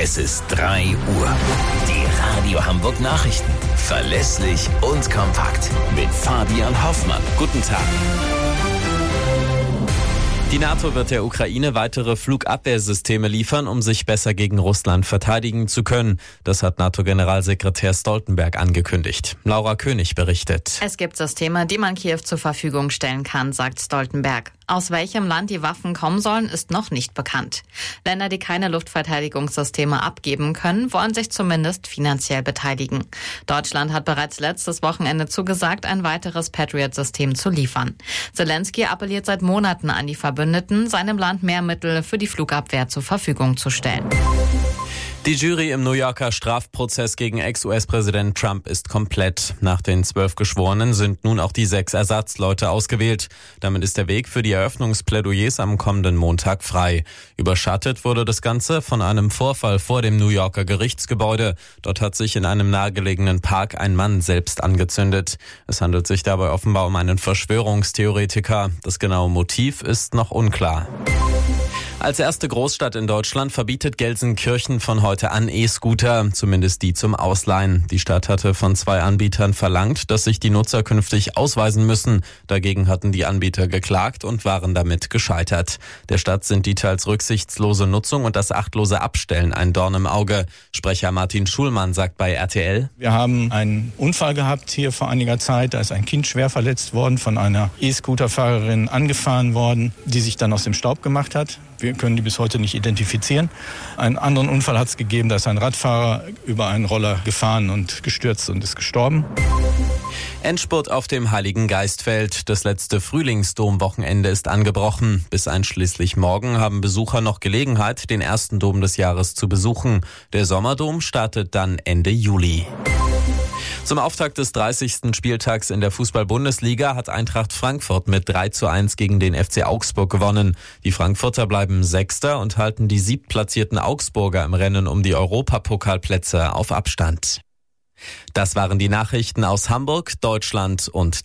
Es ist 3 Uhr. Die Radio Hamburg Nachrichten. Verlässlich und kompakt. Mit Fabian Hoffmann. Guten Tag. Die NATO wird der Ukraine weitere Flugabwehrsysteme liefern, um sich besser gegen Russland verteidigen zu können. Das hat NATO-Generalsekretär Stoltenberg angekündigt. Laura König berichtet. Es gibt Systeme, die man Kiew zur Verfügung stellen kann, sagt Stoltenberg. Aus welchem Land die Waffen kommen sollen, ist noch nicht bekannt. Länder, die keine Luftverteidigungssysteme abgeben können, wollen sich zumindest finanziell beteiligen. Deutschland hat bereits letztes Wochenende zugesagt, ein weiteres Patriot-System zu liefern. Zelensky appelliert seit Monaten an die Verbündeten, seinem Land mehr Mittel für die Flugabwehr zur Verfügung zu stellen. Die Jury im New Yorker Strafprozess gegen Ex-US-Präsident Trump ist komplett. Nach den 12 Geschworenen sind nun auch die 6 Ersatzleute ausgewählt. Damit ist der Weg für die Eröffnungsplädoyers am kommenden Montag frei. Überschattet wurde das Ganze von einem Vorfall vor dem New Yorker Gerichtsgebäude. Dort hat sich in einem nahegelegenen Park ein Mann selbst angezündet. Es handelt sich dabei offenbar um einen Verschwörungstheoretiker. Das genaue Motiv ist noch unklar. Als erste Großstadt in Deutschland verbietet Gelsenkirchen von heute an E-Scooter, zumindest die zum Ausleihen. Die Stadt hatte von 2 Anbietern verlangt, dass sich die Nutzer künftig ausweisen müssen. Dagegen hatten die Anbieter geklagt und waren damit gescheitert. Der Stadt sind die teils rücksichtslose Nutzung und das achtlose Abstellen ein Dorn im Auge. Sprecher Martin Schulmann sagt bei RTL: Wir haben einen Unfall gehabt hier vor einiger Zeit. Da ist ein Kind schwer verletzt worden, von einer E-Scooter-Fahrerin angefahren worden, die sich dann aus dem Staub gemacht hat. Wir können die bis heute nicht identifizieren. Einen anderen Unfall hat es gegeben, da ist ein Radfahrer über einen Roller gefahren und gestürzt und ist gestorben. Endspurt auf dem Heiligen Geistfeld. Das letzte Frühlingsdomwochenende ist angebrochen. Bis einschließlich morgen haben Besucher noch Gelegenheit, den ersten Dom des Jahres zu besuchen. Der Sommerdom startet dann Ende Juli. Zum Auftakt des 30. Spieltags in der Fußball-Bundesliga hat Eintracht Frankfurt mit 3:1 gegen den FC Augsburg gewonnen. Die Frankfurter bleiben Sechster und halten die 7. Augsburger im Rennen um die Europapokalplätze auf Abstand. Das waren die Nachrichten aus Hamburg, Deutschland und